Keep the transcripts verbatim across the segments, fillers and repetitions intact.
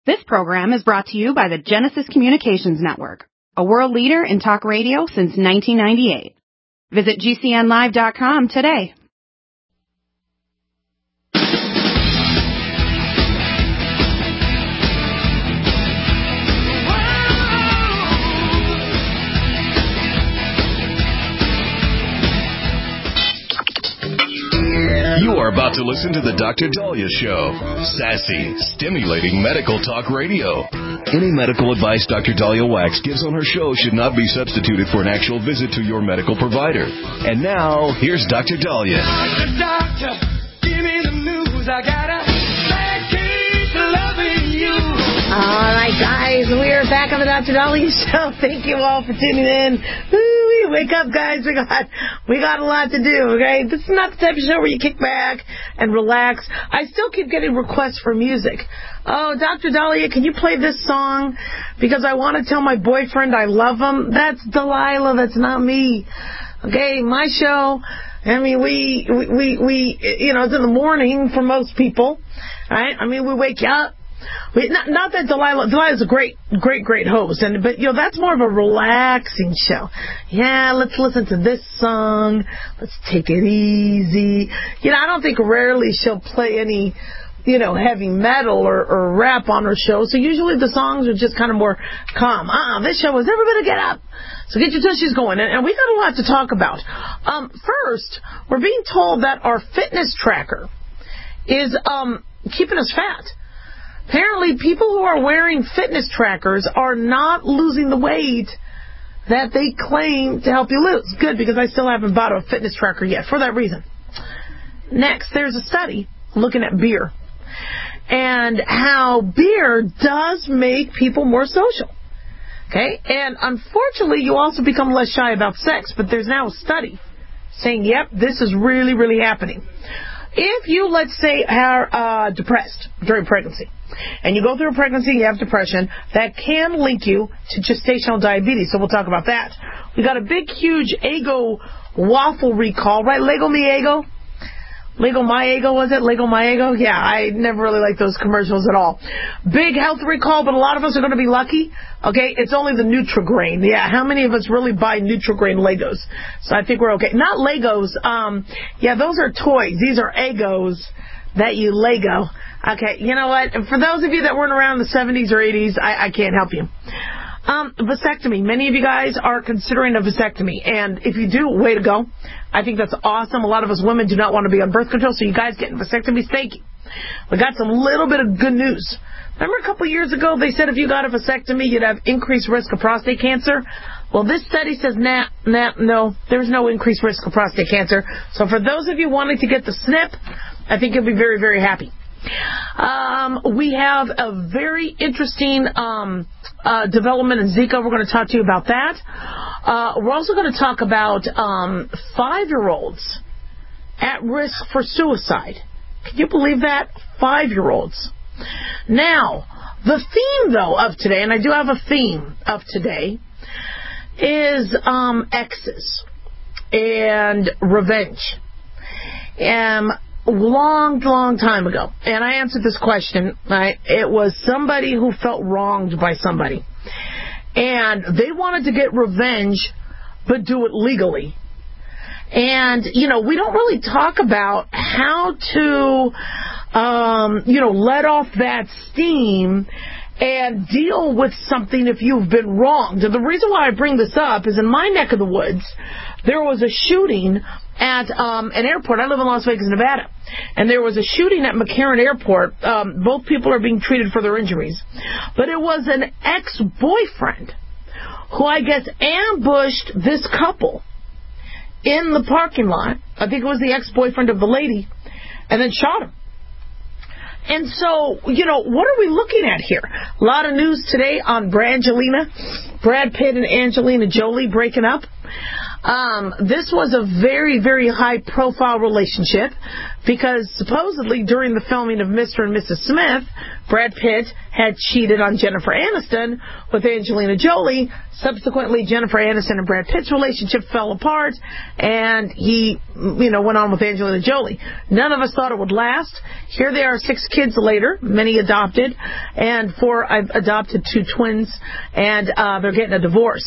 This program is brought to you by the Genesis Communications Network, a world leader in talk radio since nineteen ninety-eight. Visit G C N live dot com today. You are about to listen to the Doctor Daliah Show. Sassy, stimulating medical talk radio. Any medical advice Doctor Daliah Wax gives on her show should not be substituted for an actual visit to your medical provider. And now, here's Doctor Daliah. Doctor, doctor, give me the news. I got a bad case of loving you. All right, guys, we are back on the Doctor Daliah Show. Thank you all for tuning in. Woo, wake up, guys. We got we got a lot to do, okay? This is not the type of show where you kick back and relax. I still keep getting requests for music. Oh, Doctor Daliah, can you play this song? Because I want to tell my boyfriend I love him. That's Delilah. That's not me. Okay, my show, I mean, we, we, we, we you know, it's in the morning for most people, right? I mean, we wake you up. We, not, not that Delilah, Delilah's a great, great, great host, and but you know that's more of a relaxing show. Yeah, let's listen to this song. Let's take it easy. You know, I don't think rarely she'll play any, you know, heavy metal or, or rap on her show. So usually the songs are just kind of more calm. Ah, uh-uh, this show is everybody get up. So get your tushies going, and, and we got a lot to talk about. Um, first, we're being told that our fitness tracker is um keeping us fat. Apparently, people who are wearing fitness trackers are not losing the weight that they claim to help you lose. Good, because I still haven't bought a fitness tracker yet for that reason. Next, there's a study looking at beer and how beer does make people more social. Okay? And unfortunately, you also become less shy about sex, but there's now a study saying, yep, this is really, really happening. If you, let's say, are uh, depressed during pregnancy, and you go through a pregnancy and you have depression, that can link you to gestational diabetes. So we'll talk about that. We got a big, huge Eggo waffle recall, right? Lego Me Eggo? Lego My Eggo, was it? Lego My Eggo? Yeah, I never really liked those commercials at all. Big health recall, but a lot of us are going to be lucky. Okay, it's only the Nutri-Grain. Yeah, how many of us really buy Nutri-Grain Legos? So I think we're okay. Not Legos. Um, yeah, those are toys. These are Eggos that you Lego. Okay, you know what? For those of you that weren't around in the seventies or eighties, I, I can't help you. Um, vasectomy. Many of you guys are considering a vasectomy, and if you do, way to go. I think that's awesome. A lot of us women do not want to be on birth control, so you guys getting vasectomies, thank you. We got some little bit of good news. Remember a couple years ago they said if you got a vasectomy you'd have increased risk of prostate cancer? Well, this study says, nah, nah, no, there's no increased risk of prostate cancer. So for those of you wanting to get the S N P, I think you'll be very, very happy. Um, we have a very interesting um, uh, development in Zika. We're going to talk to you about that. Uh, we're also going to talk about um, five-year-olds at risk for suicide. Can you believe that? Five-year-olds. Now, the theme, though, of today, and I do have a theme of today, is um, exes and revenge. Um, long, long time ago, and I answered this question, right? It was somebody who felt wronged by somebody, and they wanted to get revenge, but do it legally. And, you know, we don't really talk about how to, um, you know, let off that steam and deal with something if you've been wronged. And the reason why I bring this up is in my neck of the woods, there was a shooting at um, an airport. I live in Las Vegas, Nevada. And there was a shooting at McCarran Airport. Um, both people are being treated for their injuries. But it was an ex-boyfriend who, I guess, ambushed this couple in the parking lot. I think it was the ex-boyfriend of the lady, and then shot him. And so, you know, what are we looking at here? A lot of news today on Brangelina, Brad Pitt and Angelina Jolie breaking up. Um, this was a very, very high-profile relationship. because supposedly during the filming of Mister and Missus Smith, Brad Pitt had cheated on Jennifer Aniston with Angelina Jolie. Subsequently, Jennifer Aniston and Brad Pitt's relationship fell apart, and he, you know, went on with Angelina Jolie. None of us thought it would last. Here they are six kids later, many adopted, and four I've adopted two twins, and uh, they're getting a divorce.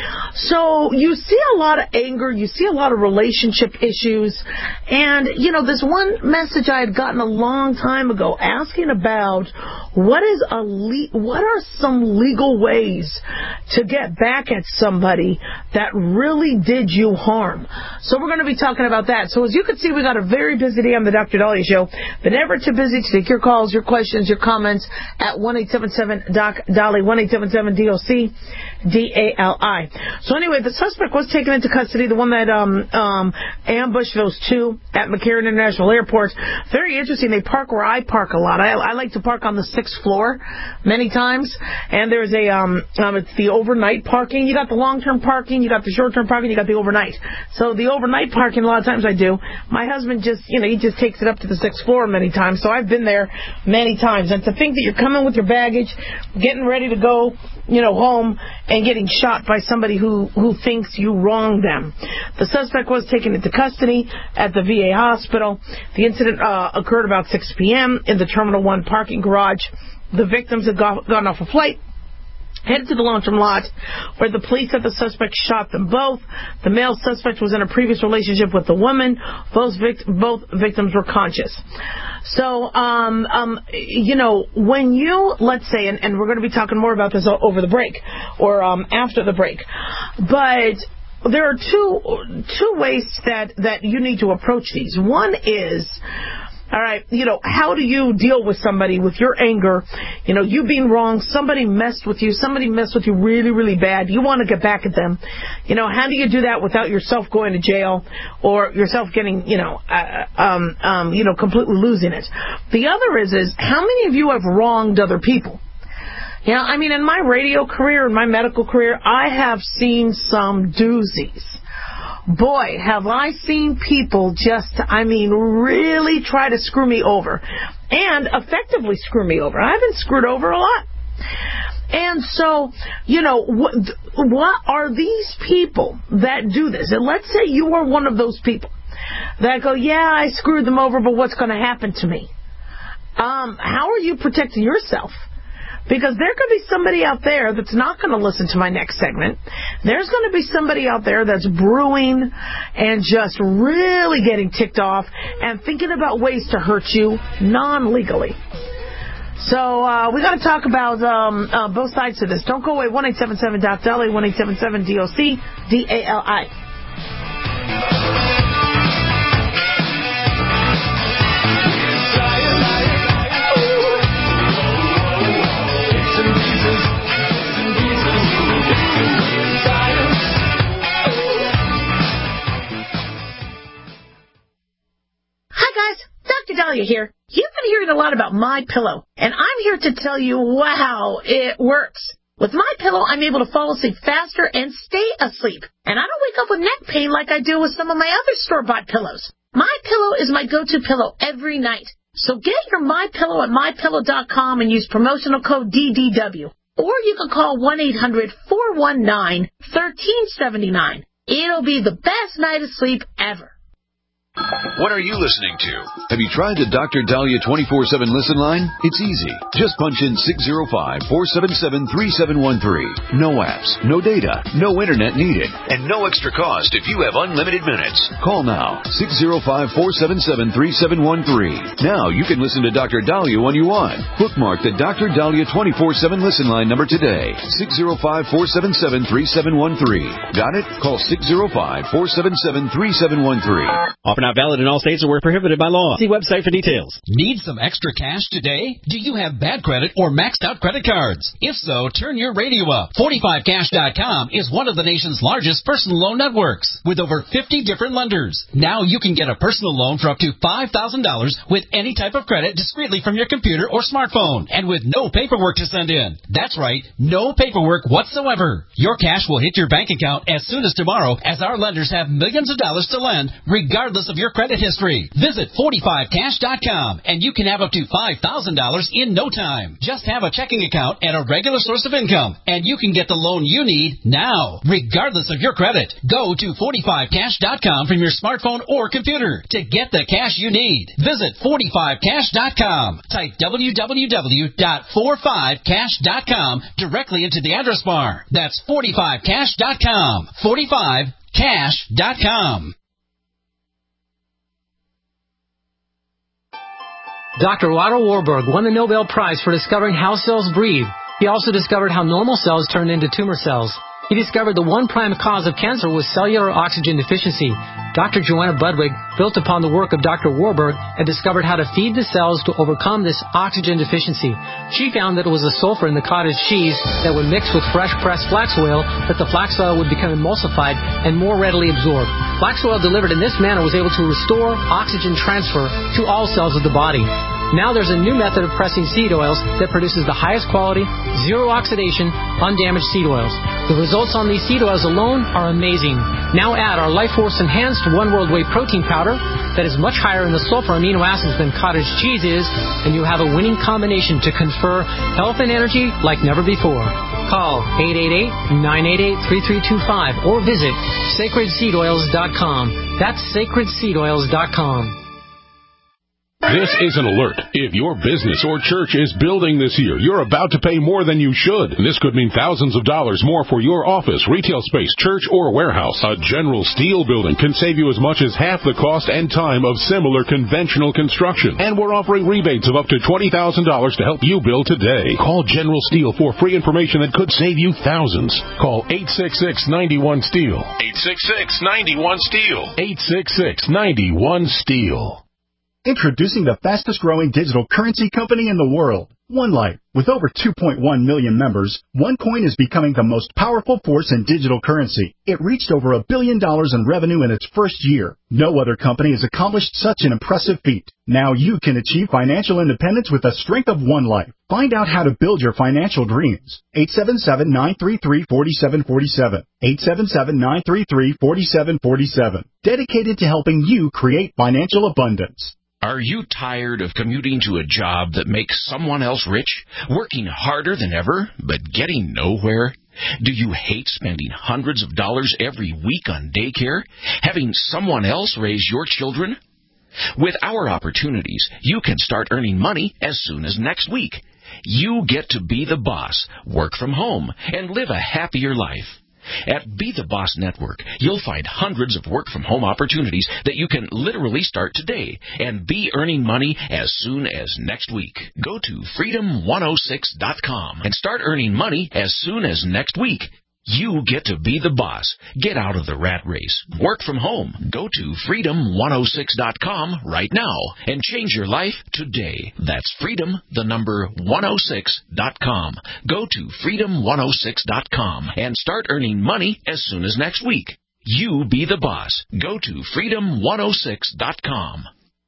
So you see a lot of anger, you see a lot of relationship issues, and, you know, this one message I had gotten a long time ago asking about what is a le- what are some legal ways to get back at somebody that really did you harm. So we're going to be talking about that. So as you can see, we got a very busy day on the Doctor Daliah Show, but never too busy to take your calls, your questions, your comments at one eight seven seven D O C D A L I, one eight seven seven D O C D A L I. So anyway, the suspect was taken into custody, the one that um, um, ambushed those two at McCarran International Airport. Very interesting. They park where I park a lot. I, I like to park on the sixth floor many times, and there's a um, um it's the overnight parking. You got the long-term parking, you got the short-term parking, you got the overnight. So the overnight parking, a lot of times I do. My husband just, you know, he just takes it up to the sixth floor many times, so I've been there many times. And to think that you're coming with your baggage, getting ready to go, you know, home, and getting shot by somebody who, who thinks you wronged them. The suspect was taken into custody at the V A hospital. The incident uh, occurred about six p.m. in the Terminal one parking garage. The victims had got, gotten off a flight, headed to the long-term lot, where the police said the suspect shot them both. The male suspect was in a previous relationship with the woman. Both, vict- both victims were conscious. So, um, um, you know, when you, let's say, and, and we're going to be talking more about this over the break, or um, after the break, but there are two two ways that, that you need to approach these. One is, all right, you know, how do you deal with somebody with your anger? You know, you being wrong, somebody messed with you, somebody messed with you really, really bad. You want to get back at them. You know, how do you do that without yourself going to jail or yourself getting, you know, uh, um, um, you know, completely losing it? The other is, is how many of you have wronged other people? You know, I mean, in my radio career, in my medical career, I have seen some doozies. Boy, have I seen people just, I mean, really try to screw me over. And effectively screw me over. I've been screwed over a lot. And so, you know, what, what are these people that do this? And let's say you are one of those people that go, yeah, I screwed them over, but what's going to happen to me? Um, how are you protecting yourself? Because there could be somebody out there that's not going to listen to my next segment. There's going to be somebody out there that's brewing and just really getting ticked off and thinking about ways to hurt you non-legally. So uh, we got to talk about um, uh, both sides of this. Don't go away. one eight seven seven D O C D A L I, one eight seven seven D O C D A L I. Doctor Daliah here. You've been hearing a lot about MyPillow, and I'm here to tell you, wow, it works. With MyPillow, I'm able to fall asleep faster and stay asleep, and I don't wake up with neck pain like I do with some of my other store-bought pillows. MyPillow is my go-to pillow every night. So get your MyPillow at my pillow dot com and use promotional code D D W. Or you can call one eight hundred four one nine one three seven nine. It'll be the best night of sleep ever. What are you listening to? Have you tried the Doctor Daliah twenty-four seven listen line? It's easy. Just punch in six zero five, four seven seven, three seven one three. No apps, no data, no internet needed, and no extra cost if you have unlimited minutes. Call now, six zero five, four seven seven, three seven one three. Now you can listen to Doctor Daliah when you want. Bookmark the Doctor Daliah twenty-four seven listen line number today, six zero five, four seven seven, three seven one three. Got it? Call six zero five, four seven seven, three seven one three. Offer not valid in all states or were prohibited by law. See website for details. Need some extra cash today? Do you have bad credit or maxed out credit cards? If so, turn your radio up. forty-five cash dot com is one of the nation's largest personal loan networks with over fifty different lenders. Now you can get a personal loan for up to five thousand dollars with any type of credit discreetly from your computer or smartphone and with no paperwork to send in. That's right, no paperwork whatsoever. Your cash will hit your bank account as soon as tomorrow as our lenders have millions of dollars to lend regardless of of your credit history. Visit forty-five cash dot com and you can have up to five thousand dollars in no time. Just have a checking account and a regular source of income, and you can get the loan you need now, regardless of your credit. Go to forty-five cash dot com from your smartphone or computer to get the cash you need. Visit forty-five cash dot com. Type w w w dot forty-five cash dot com directly into the address bar. That's forty-five cash dot com. forty-five cash dot com. Doctor Otto Warburg won the Nobel Prize for discovering how cells breathe. He also discovered how normal cells turn into tumor cells. He discovered the one prime cause of cancer was cellular oxygen deficiency. Doctor Joanna Budwig built upon the work of Doctor Warburg and discovered how to feed the cells to overcome this oxygen deficiency. She found that it was the sulfur in the cottage cheese that would mix with fresh pressed flax oil that the flax oil would become emulsified and more readily absorbed. Flax oil delivered in this manner was able to restore oxygen transfer to all cells of the body. Now there's a new method of pressing seed oils that produces the highest quality, zero oxidation, undamaged seed oils. The results on these seed oils alone are amazing. Now add our Life Force Enhanced One World Whey Protein Powder that is much higher in the sulfur amino acids than cottage cheese is, and you have a winning combination to confer health and energy like never before. Call eight eight eight, nine eight eight, three three two five or visit sacred seed oils dot com. That's sacred seed oils dot com. This is an alert. If your business or church is building this year, you're about to pay more than you should. This could mean thousands of dollars more for your office, retail space, church, or warehouse. A General Steel building can save you as much as half the cost and time of similar conventional construction. And we're offering rebates of up to twenty thousand dollars to help you build today. Call General Steel for free information that could save you thousands. Call eight six six, nine one, STEEL. eight six six, nine one, STEEL. eight six six, nine one, STEEL. Introducing the fastest-growing digital currency company in the world, OneLife. With over two point one million members, OneCoin is becoming the most powerful force in digital currency. It reached over a billion dollars in revenue in its first year. No other company has accomplished such an impressive feat. Now you can achieve financial independence with the strength of OneLife. Find out how to build your financial dreams. eight seven seven, nine three three, four seven four seven. eight seven seven, nine three three, four seven four seven. Dedicated to helping you create financial abundance. Are you tired of commuting to a job that makes someone else rich, working harder than ever, but getting nowhere? Do you hate spending hundreds of dollars every week on daycare, having someone else raise your children? With our opportunities, you can start earning money as soon as next week. You get to be the boss, work from home, and live a happier life. At Be the Boss Network, you'll find hundreds of work-from-home opportunities that you can literally start today and be earning money as soon as next week. Go to freedom one oh six dot com and start earning money as soon as next week. You get to be the boss. Get out of the rat race. Work from home. Go to freedom one oh six dot com right now and change your life today. That's freedom, the number one oh six dot com. Go to freedom one oh six dot com and start earning money as soon as next week. You be the boss. Go to freedom one oh six dot com.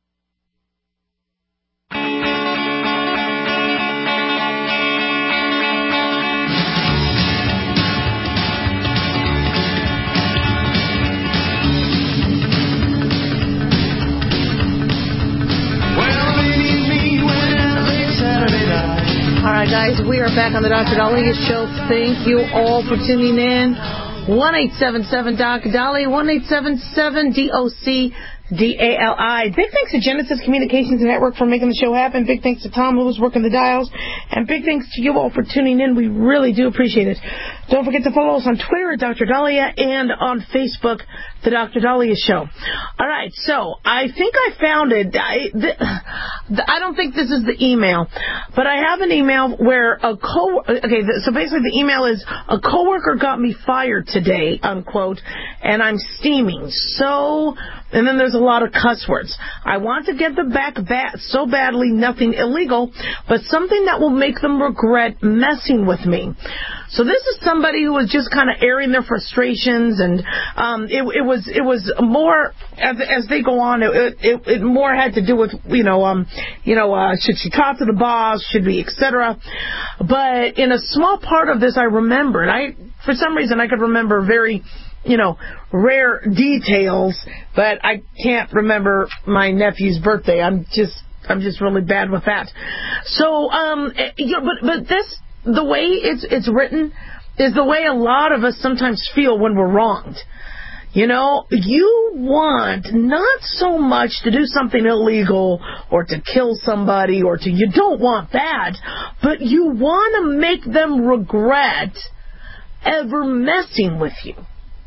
All right, guys, we are back on the Doctor Daliah Show. Thank you all for tuning in. one eight seven seven Doc Daliah, one eight seven seven D O C D A L I. Big thanks to Genesis Communications Network for making the show happen. Big thanks to Tom, who was working the dials. And big thanks to you all for tuning in. We really do appreciate it. Don't forget to follow us on Twitter at Doctor Daliah and on Facebook, The Doctor Daliah Show. All right, so I think I found it. I, th- I don't think this is the email, but I have an email where a co. Okay, so basically the email is, a coworker got me fired today, unquote, and I'm steaming. So, and then there's a lot of cuss words. I want to get them back ba- so badly, nothing illegal, but something that will make them regret messing with me. So this is somebody who was just kind of airing their frustrations, and um, it, it was it was more as, as they go on. It, it, it more had to do with you know um you know uh, should she talk to the boss, should we, et cetera. But in a small part of this, I remembered. I for some reason I could remember very you know, rare details, but I can't remember my nephew's birthday. I'm just, I'm just really bad with that. So, um, you know, but, but this, the way it's, it's written is the way a lot of us sometimes feel when we're wronged. You know, you want not so much to do something illegal or to kill somebody or to, you don't want that, but you want to make them regret ever messing with you.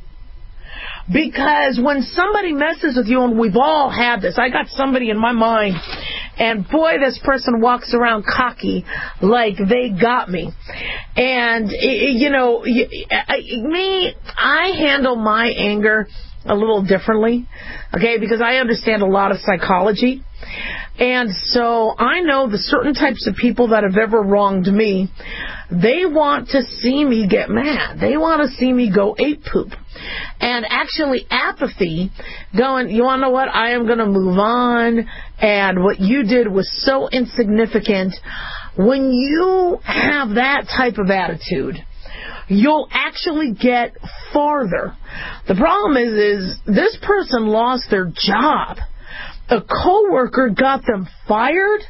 Because when somebody messes with you, and we've all had this, I got somebody in my mind, and boy, this person walks around cocky like they got me. And, you know, me, I handle my anger a little differently, okay, because I understand a lot of psychology. And so I know the certain types of people that have ever wronged me, they want to see me get mad. They want to see me go ape poop. And actually apathy, going, you want to know what, I am going to move on, and what you did was so insignificant. When you have that type of attitude, you'll actually get farther. The problem is, is this person lost their job. A coworker got them fired.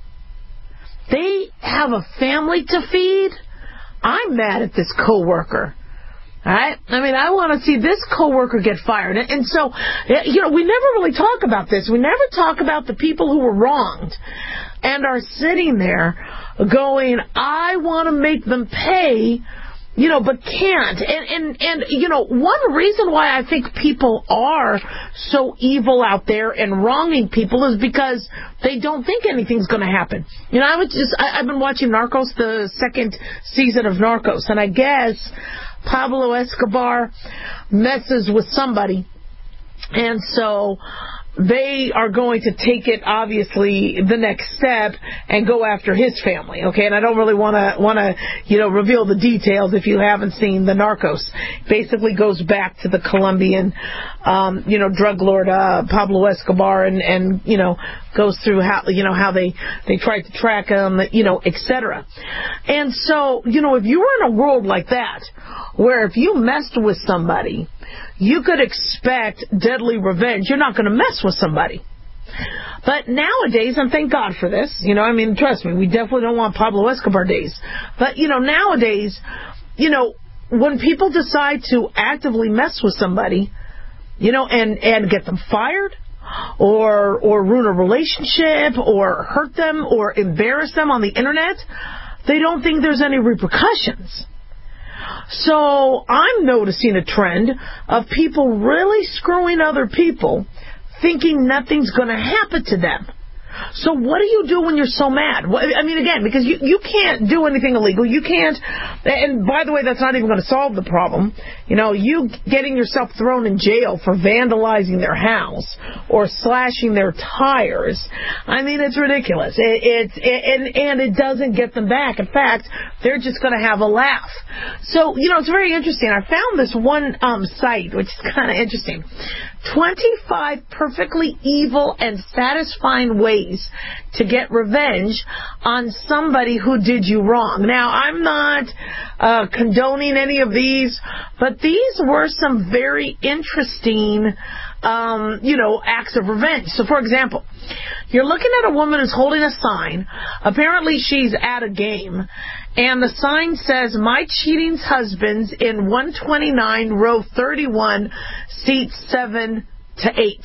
They have a family to feed. I'm mad at this coworker. All right? I mean, I want to see this coworker get fired. And so, you know, we never really talk about this. We never talk about the people who were wronged and are sitting there going, I want to make them pay, you know, but can't. And, and, and, you know, one reason why I think people are so evil out there and wronging people is because they don't think anything's going to happen. You know, I was just, I, I've been watching Narcos, the second season of Narcos, and I guess Pablo Escobar messes with somebody, and so they are going to take it, obviously, the next step and go after his family, okay? And I don't really want to, want to, you know, reveal the details if you haven't seen the Narcos. Basically goes back to the Colombian, um, you know, drug lord, uh, Pablo Escobar, and, and, you know, goes through how, you know, how they, they tried to track him, you know, et cetera. And so, you know, if you were in a world like that, where if you messed with somebody, you could expect deadly revenge. You're not going to mess with somebody. But nowadays, and thank God for this, you know, I mean, trust me, we definitely don't want Pablo Escobar days. But, you know, nowadays, you know, when people decide to actively mess with somebody, you know, and, and get them fired, or or ruin a relationship, or hurt them, or embarrass them on the internet, they don't think there's any repercussions. So I'm noticing a trend of people really screwing other people, thinking nothing's going to happen to them. So what do you do when you're so mad? I mean, again, because you, you can't do anything illegal. You can't, and by the way, that's not even going to solve the problem. You know, you getting yourself thrown in jail for vandalizing their house or slashing their tires, I mean, it's ridiculous. It, it's it, and, and it doesn't get them back. In fact, they're just going to have a laugh. So, you know, it's very interesting. I found this one um, site, which is kind of interesting. twenty-five perfectly evil and satisfying ways to get revenge on somebody who did you wrong. Now, I'm not uh, condoning any of these, but these were some very interesting, um, you know, acts of revenge. So, for example, you're looking at a woman who's holding a sign. Apparently, she's at a game, and the sign says, "My cheating husband's in one twenty-nine, row thirty-one, seat seven to eight."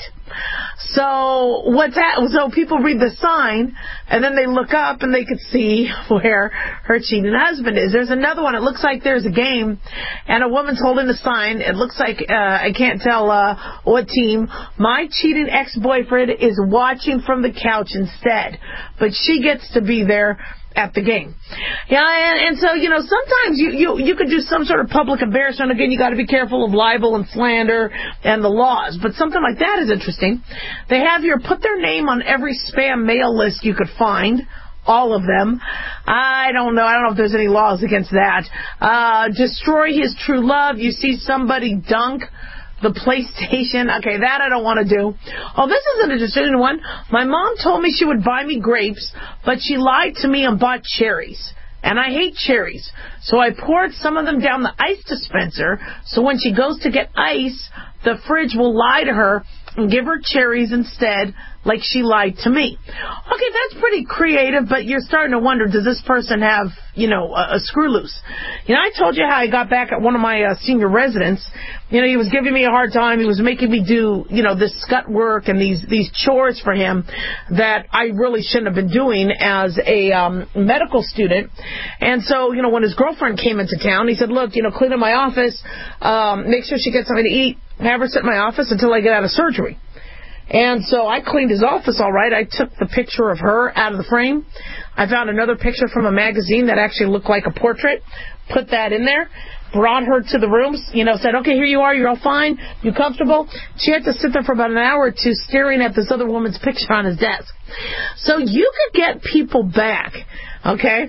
So what's that? So people read the sign, and then they look up, and they could see where her cheating husband is. There's another one. It looks like there's a game, and a woman's holding the sign. It looks like, uh, I can't tell uh, what team. "My cheating ex-boyfriend is watching from the couch instead," but she gets to be there at the game. Yeah, and, and so, you know, sometimes you, you, you could do some sort of public embarrassment. Again, you got to be careful of libel and slander and the laws. But something like that is interesting. They have your put their name on every spam mail list you could find. All of them. I don't know. I don't know if there's any laws against that. Uh, destroy his true love. You see somebody dunk the PlayStation. Okay, that I don't want to do. Oh, this is an interesting one. My mom told me she would buy me grapes, but she lied to me and bought cherries. And I hate cherries. So I poured some of them down the ice dispenser, so when she goes to get ice, the fridge will lie to her and give her cherries instead, like she lied to me. Okay, that's pretty creative, but you're starting to wonder, does this person have, you know, a, a screw loose? You know, I told you how I got back at one of my uh, senior residents. You know, he was giving me a hard time. He was making me do, you know, this scut work and these, these chores for him that I really shouldn't have been doing as a um, medical student. And so, you know, when his girlfriend came into town, he said, look, you know, clean up my office, um, make sure she gets something to eat, have her sit in my office until I get out of surgery. And so I cleaned his office all right. I took the picture of her out of the frame. I found another picture from a magazine that actually looked like a portrait, put that in there, brought her to the rooms, you know, said, okay, here you are, you're all fine, you comfortable? She had to sit there for about an hour or two staring at this other woman's picture on his desk. So you could get people back. Okay.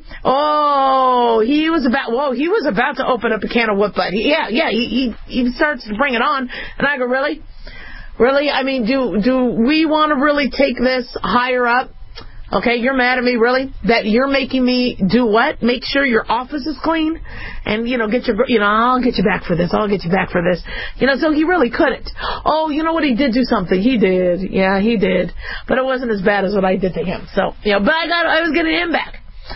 Oh, he was about. Whoa, he was about to open up a can of whoop butt. He, yeah, yeah. He, he he starts to bring it on, and I go, really, really. I mean, do do we want to really take this higher up? Okay, you're mad at me, really? That you're making me do what? Make sure your office is clean, and you know, get your, you know, I'll get you back for this. I'll get you back for this. You know, so he really couldn't. Oh, you know what? He did do something. He did. Yeah, he did. But it wasn't as bad as what I did to him. So, you know, but I got, I was getting him back.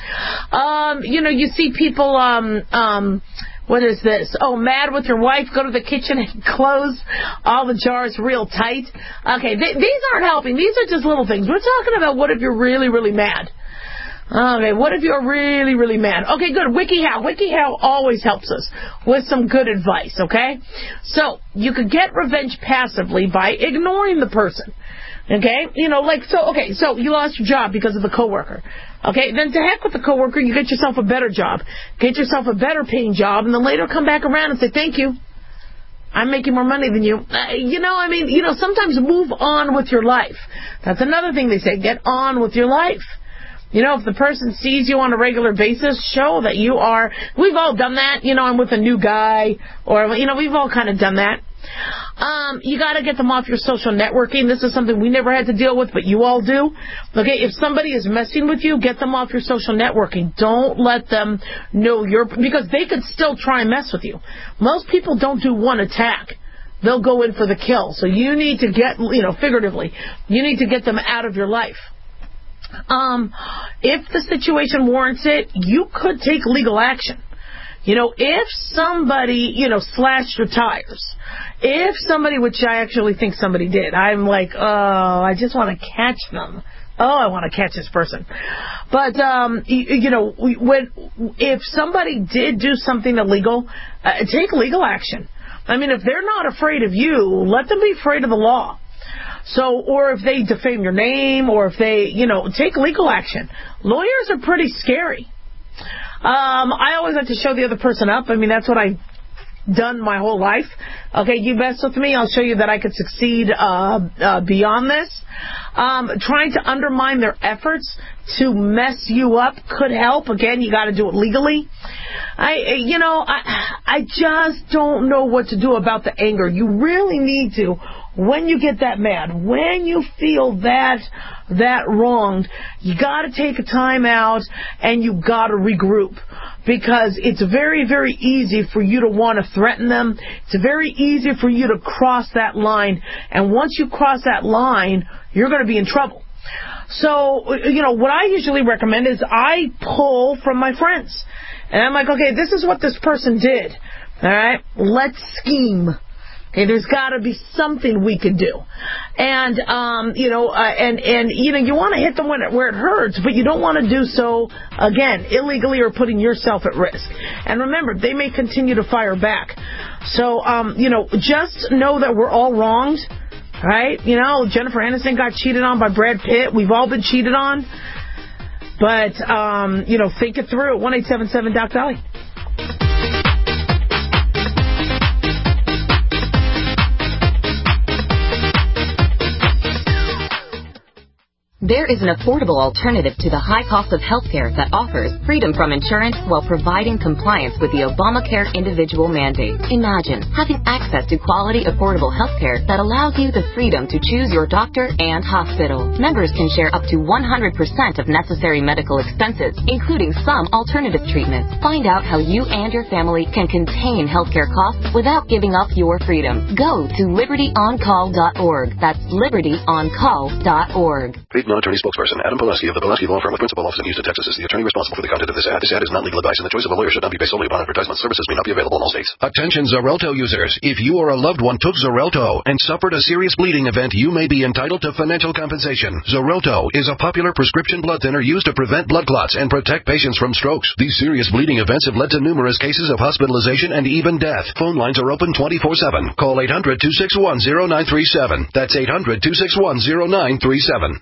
Um, you know, you see people, um, um, what is this? Oh, mad with your wife, go to the kitchen and close all the jars real tight. Okay, th- these aren't helping. These are just little things. We're talking about what if you're really, really mad. Okay, what if you're really, really mad? Okay, good. WikiHow. WikiHow always helps us with some good advice, okay? So, you could get revenge passively by ignoring the person. Okay? You know, like, so, okay, so you lost your job because of the coworker. Okay? Then to heck with the coworker, you get yourself a better job. Get yourself a better paying job, and then later come back around and say, thank you. I'm making more money than you. Uh, you know, I mean, you know, sometimes move on with your life. That's another thing they say. Get on with your life. You know, if the person sees you on a regular basis, show that you are, we've all done that. You know, I'm with a new guy, or, you know, we've all kind of done that. Um, you got to get them off your social networking. This is something we never had to deal with, but you all do. Okay, if somebody is messing with you, get them off your social networking. Don't let them know you're, because they could still try and mess with you. Most people don't do one attack. They'll go in for the kill. So you need to get, you know, figuratively, you need to get them out of your life. Um, if the situation warrants it, you could take legal action. You know, if somebody, you know, slashed your tires, if somebody, which I actually think somebody did, I'm like, oh, I just want to catch them. Oh, I want to catch this person. But, um, you, you know, when, if somebody did do something illegal, uh, take legal action. I mean, if they're not afraid of you, let them be afraid of the law. So, or if they defame your name, or if they, you know, take legal action. Lawyers are pretty scary. Um, I always like to show the other person up. I mean, that's what I've done my whole life. Okay, you mess with me, I'll show you that I could succeed uh, uh, beyond this. Um, trying to undermine their efforts to mess you up could help. Again, you got to do it legally. I, you know, I, I just don't know what to do about the anger. You really need to, when you get that mad, when you feel that that wronged, you got to take a time out and you got to regroup, because it's very, very easy for you to want to threaten them. It's very easy for you to cross that line, and once you cross that line, you're going to be in trouble. So, you know, what I usually recommend is I pull from my friends. And I'm like, okay, this is what this person did. All right? Let's scheme. Okay, there's got to be something we could do. And, um, you know, uh, and, and, you know, you want to hit them when it, where it hurts, but you don't want to do so, again, illegally or putting yourself at risk. And remember, they may continue to fire back. So, um, you know, just know that we're all wronged. Right? You know, Jennifer Aniston got cheated on by Brad Pitt. We've all been cheated on. But, um, you know, think it through. one eight seven seven Doc Dolly. There is an affordable alternative to the high cost of healthcare that offers freedom from insurance while providing compliance with the Obamacare individual mandate. Imagine having access to quality, affordable healthcare that allows you the freedom to choose your doctor and hospital. Members can share up to one hundred percent of necessary medical expenses, including some alternative treatments. Find out how you and your family can contain healthcare costs without giving up your freedom. Go to liberty on call dot org. That's liberty on call dot org. Paid non-attorney spokesperson Adam Pileski of the Pileski Law Firm with principal office in Houston, Texas is the attorney responsible for the content of this ad. This ad is not legal advice, and the choice of a lawyer should not be based solely upon advertisement. Services may not be available in all states. Attention Xarelto users. If you or a loved one took Xarelto and suffered a serious bleeding event, you may be entitled to financial compensation. Xarelto is a popular prescription blood thinner used to prevent blood clots and protect patients from strokes. These serious bleeding events have led to numerous cases of hospitalization and even death. Phone lines are open twenty-four seven. Call eight hundred, two six one, zero nine three seven. That's eight hundred, two six one, zero nine three seven.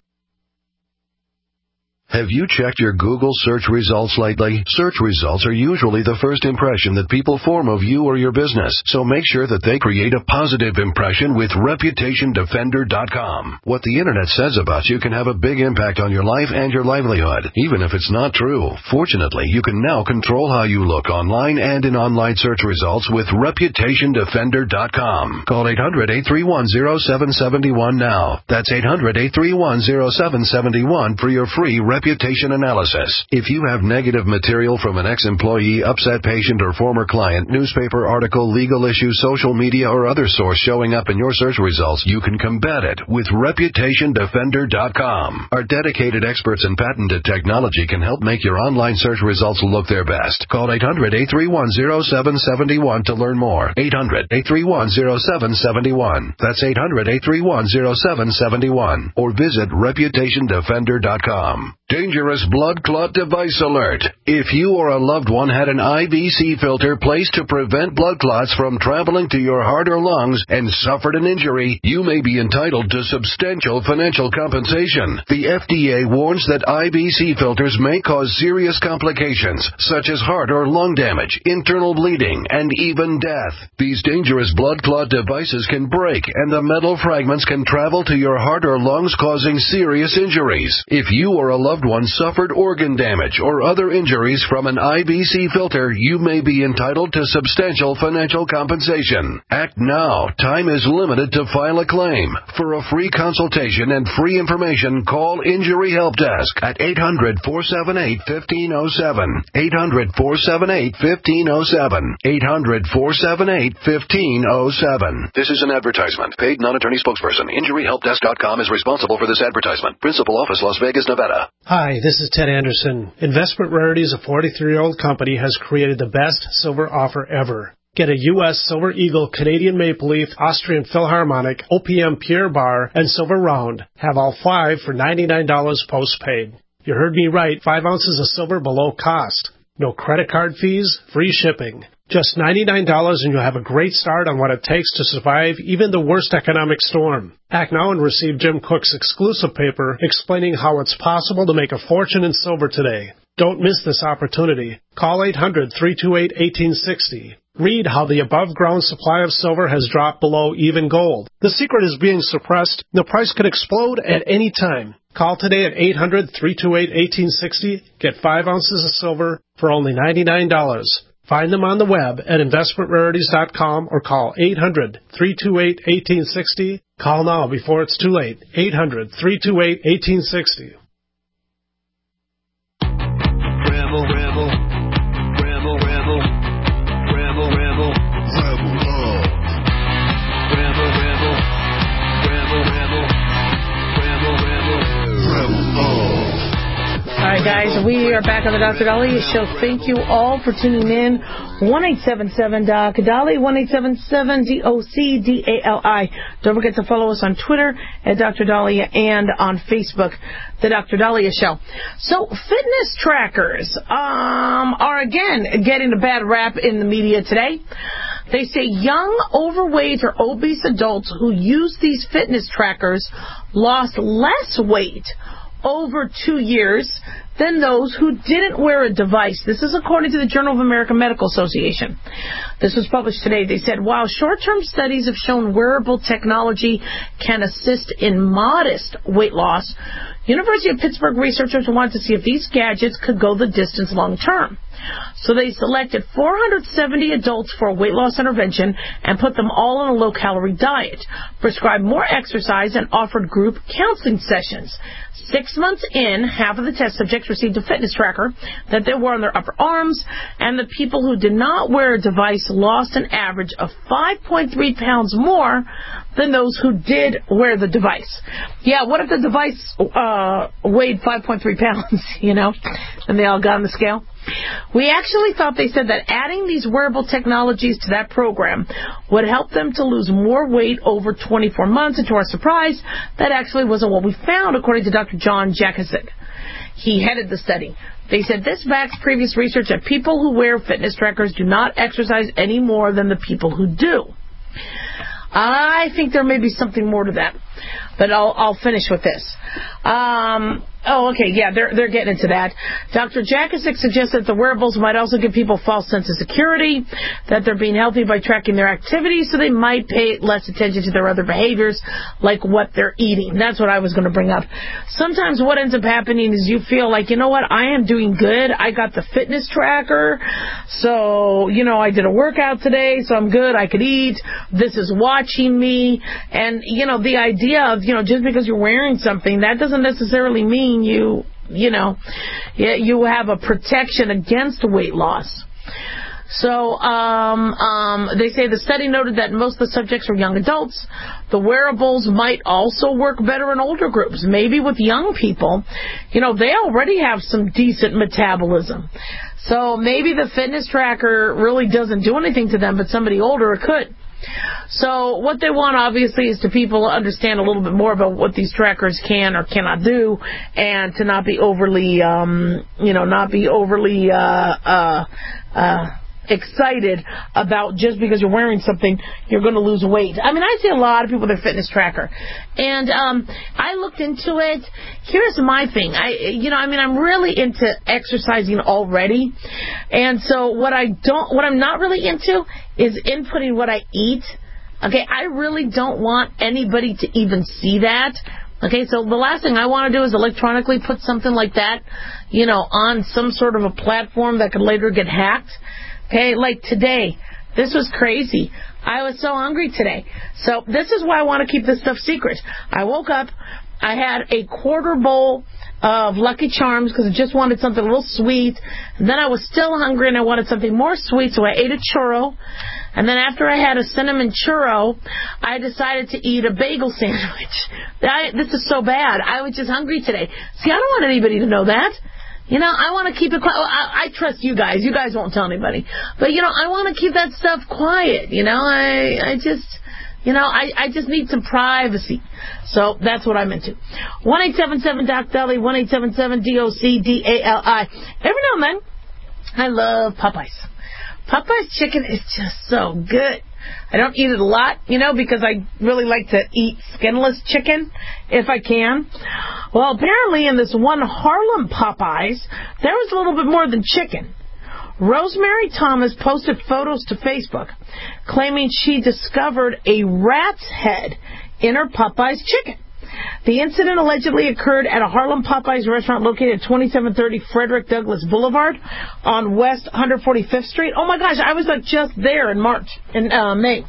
Have you checked your Google search results lately? Search results are usually the first impression that people form of you or your business, so make sure that they create a positive impression with reputation defender dot com. What the internet says about you can have a big impact on your life and your livelihood, even if it's not true. Fortunately, you can now control how you look online and in online search results with reputation defender dot com. Call eight hundred, eight three one, zero seven seven one now. That's eight hundred, eight three one, zero seven seven one for your free reputation analysis. If you have negative material from an ex-employee, upset patient, or former client, newspaper article, legal issue, social media, or other source showing up in your search results, you can combat it with reputation defender dot com. Our dedicated experts in patented technology can help make your online search results look their best. Call eight hundred, eight three one, zero seven seven one to learn more. eight hundred, eight three one, zero seven seven one. That's eight hundred, eight three one, zero seven seven one. Or visit reputation defender dot com. Dangerous blood clot device alert. If you or a loved one had an I V C filter placed to prevent blood clots from traveling to your heart or lungs and suffered an injury, you may be entitled to substantial financial compensation. The F D A warns that I V C filters may cause serious complications, such as heart or lung damage, internal bleeding, and even death. These dangerous blood clot devices can break, and the metal fragments can travel to your heart or lungs, causing serious injuries. If you or a loved one suffered organ damage or other injuries from an I V C filter, you may be entitled to substantial financial compensation. Act now. Time is limited to file a claim. For a free consultation and free information, call Injury Help Desk at eight hundred, four seven eight, one five zero seven. eight hundred, four seven eight, one five zero seven. eight hundred, four seven eight, one five zero seven. This is an advertisement. Paid non-attorney spokesperson. Injury Help Desk dot com is responsible for this advertisement. Principal office, Las Vegas, Nevada. Hi, this is Ted Anderson. Investment Rarities, a forty-three-year-old company, has created the best silver offer ever. Get a U S Silver Eagle, Canadian Maple Leaf, Austrian Philharmonic, O P M Pierre Bar, and Silver Round. Have all five for ninety-nine dollars postpaid. You heard me right, five ounces of silver below cost. No credit card fees, free shipping. Just ninety-nine dollars and you'll have a great start on what it takes to survive even the worst economic storm. Act now and receive Jim Cook's exclusive paper explaining how it's possible to make a fortune in silver today. Don't miss this opportunity. Call eight hundred, three two eight, one eight six zero. Read how the above-ground supply of silver has dropped below even gold. The secret is being suppressed. The price could explode at any time. Call today at eight hundred, three two eight, one eight six zero. Get five ounces of silver for only ninety-nine dollars. Find them on the web at investment rarities dot com or call eight hundred, three two eight, one eight six zero. Call now before it's too late. eight hundred, three two eight, one eight six zero. Ramble, ramble, ramble, ramble, ramble, ramble, ramble on. Ramble, ramble, ramble, ramble, ramble, ramble, ramble on. All right, guys, we are back on the Doctor Dolly Show. Thank you all for tuning in. one eight seven seven Doc Dolly, one eight seven seven D O C D A L I. Don't forget to follow us on Twitter at Doctor Dahlia and on Facebook, The Doctor Dahlia Show. So, fitness trackers um, are, again, getting a bad rap in the media today. They say young, overweight, or obese adults who use these fitness trackers lost less weight over two years than those who didn't wear a device. This is according to the Journal of American Medical Association. This was published today. They said, while short-term studies have shown wearable technology can assist in modest weight loss, University of Pittsburgh researchers wanted to see if these gadgets could go the distance long term. So they selected four hundred seventy adults for a weight loss intervention and put them all on a low-calorie diet, prescribed more exercise, and offered group counseling sessions. Six months in, half of the test subjects received a fitness tracker that they wore on their upper arms, and the people who did not wear a device lost an average of five point three pounds more than those who did wear the device. Yeah, what if the device uh, weighed five point three pounds, you know, and they all got on the scale? We actually thought, they said, that adding these wearable technologies to that program would help them to lose more weight over twenty-four months, and to our surprise, that actually wasn't what we found, according to Doctor John Jakasic. He headed the study. They said this backs previous research that people who wear fitness trackers do not exercise any more than the people who do. I think there may be something more to that, but I'll, I'll finish with this. Um, oh, okay, yeah, they're they're getting into that. Doctor Jakasic suggests that the wearables might also give people a false sense of security, that they're being healthy by tracking their activities, so they might pay less attention to their other behaviors, like what they're eating. That's what I was going to bring up. Sometimes what ends up happening is you feel like, you know what, I am doing good. I got the fitness tracker, so, you know, I did a workout today, so I'm good. I could eat. This is watching me. And, you know, the idea of, you know, just because you're wearing something, that doesn't necessarily mean you, you know, you have a protection against weight loss. So um, um, they say the study noted that most of the subjects were young adults. The wearables might also work better in older groups. Maybe with young people, you know, they already have some decent metabolism. So maybe the fitness tracker really doesn't do anything to them, but somebody older it could. So what they want, obviously, is to people understand a little bit more about what these trackers can or cannot do, and to not be overly, um, you know, not be overly uh, uh, uh, excited about just because you're wearing something, you're going to lose weight. I mean, I see a lot of people with their fitness tracker, and um, I looked into it. Here's my thing. I, you know, I mean, I'm really into exercising already, and so what I don't, what I'm not really into is inputting what I eat. Okay, I really don't want anybody to even see that. Okay, so the last thing I want to do is electronically put something like that, you know, on some sort of a platform that could later get hacked. Okay, like today, this was crazy. I was so hungry today. So this is why I want to keep this stuff secret. I woke up, I had a quarter bowl of Lucky Charms because I just wanted something a little sweet. And then I was still hungry and I wanted something more sweet, so I ate a churro. And then after I had a cinnamon churro, I decided to eat a bagel sandwich. I, this is so bad. I was just hungry today. See, I don't want anybody to know that. You know, I want to keep it quiet. I, I trust you guys. You guys won't tell anybody. But, you know, I want to keep that stuff quiet. You know, I I just, you know, I, I just need some privacy. So that's what I'm into. one eight seven seven Doc Dali, one eight seven seven D O C D A L I. Every now and then, I love Popeyes. Popeyes chicken is just so good. I don't eat it a lot, you know, because I really like to eat skinless chicken if I can. Well, apparently in this one Harlem Popeyes, there was a little bit more than chicken. Rosemary Thomas posted photos to Facebook claiming she discovered a rat's head in her Popeyes chicken. The incident allegedly occurred at a Harlem Popeyes restaurant located at twenty-seven thirty Frederick Douglass Boulevard on West one hundred forty-fifth Street. Oh my gosh, I was like just there in March, in uh, May.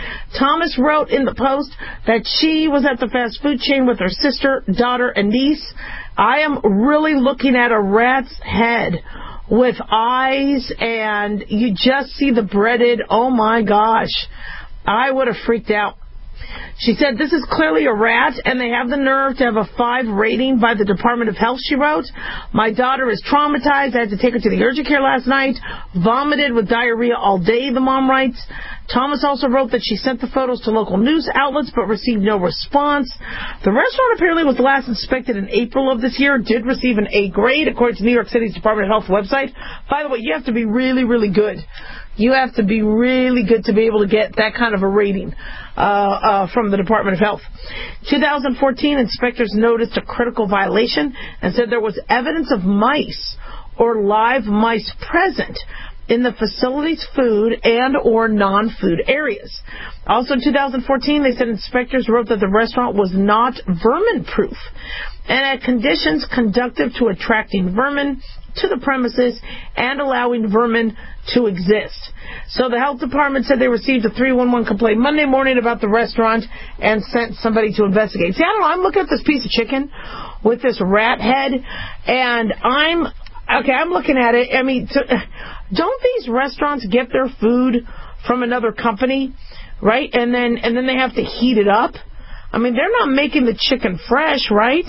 Thomas wrote in the post that she was at the fast food chain with her sister, daughter, and niece. I am really looking at a rat's head with eyes, and you just see the breaded, oh my gosh. I would have freaked out. She said, this is clearly a rat, and they have the nerve to have a five rating by the Department of Health, she wrote. My daughter is traumatized. I had to take her to the urgent care last night. Vomited with diarrhea all day, the mom writes. Thomas also wrote that she sent the photos to local news outlets but received no response. The restaurant apparently was last inspected in April of this year, did receive an A grade, according to New York City's Department of Health website. By the way, you have to be really, really good. You have to be really good to be able to get that kind of a rating uh, uh, from the Department of Health. twenty fourteen, inspectors noticed a critical violation and said there was evidence of mice or live mice present in the facility's food and or non-food areas. Also in two thousand fourteen, they said inspectors wrote that the restaurant was not vermin-proof and had conditions conducive to attracting vermin to the premises and allowing vermin to exist. So the health department said they received a three one one complaint Monday morning about the restaurant and sent somebody to investigate. See, I don't know, I'm looking at this piece of chicken with this rat head, and I'm, okay, I'm looking at it. I mean, to, don't these restaurants get their food from another company, right? And then, and then they have to heat it up? I mean, they're not making the chicken fresh, right?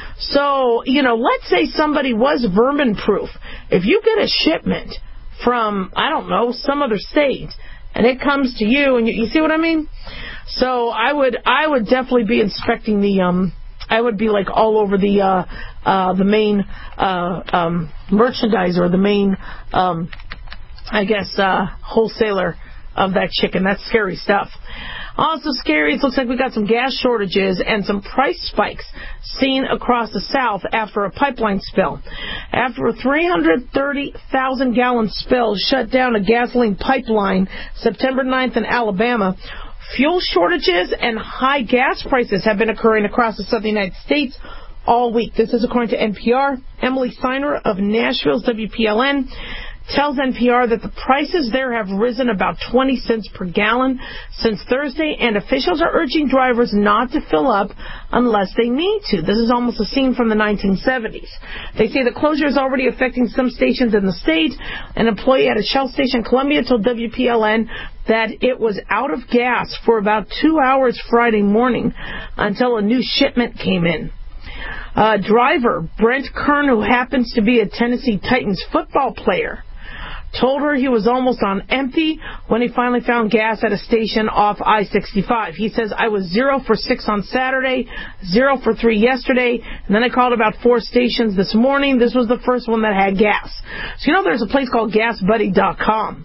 So, you know, let's say somebody was vermin-proof. If you get a shipment from, I don't know, some other state, and it comes to you, and you, you see what I mean? So I would, I would definitely be inspecting the, um, I would be like all over the, uh, uh, the main, uh, um, merchandiser, or the main, um, I guess, uh, wholesaler of that chicken. That's scary stuff. Also scary, it looks like we got some gas shortages and some price spikes seen across the South after a pipeline spill. After a three hundred thirty thousand gallon spill shut down a gasoline pipeline September ninth in Alabama, fuel shortages and high gas prices have been occurring across the southern United States all week. This is according to N P R. Emily Steiner of Nashville's W P L N tells N P R that the prices there have risen about twenty cents per gallon since Thursday, and officials are urging drivers not to fill up unless they need to. This is almost a scene from the nineteen seventies. They say the closure is already affecting some stations in the state. An employee at a Shell station in Columbia told W P L N that it was out of gas for about two hours Friday morning until a new shipment came in. Uh, driver Brent Kern, who happens to be a Tennessee Titans football player, told her he was almost on empty when he finally found gas at a station off I sixty-five. He says, I was zero for six on Saturday, zero for three yesterday, and then I called about four stations this morning. This was the first one that had gas. So you know there's a place called gas buddy dot com.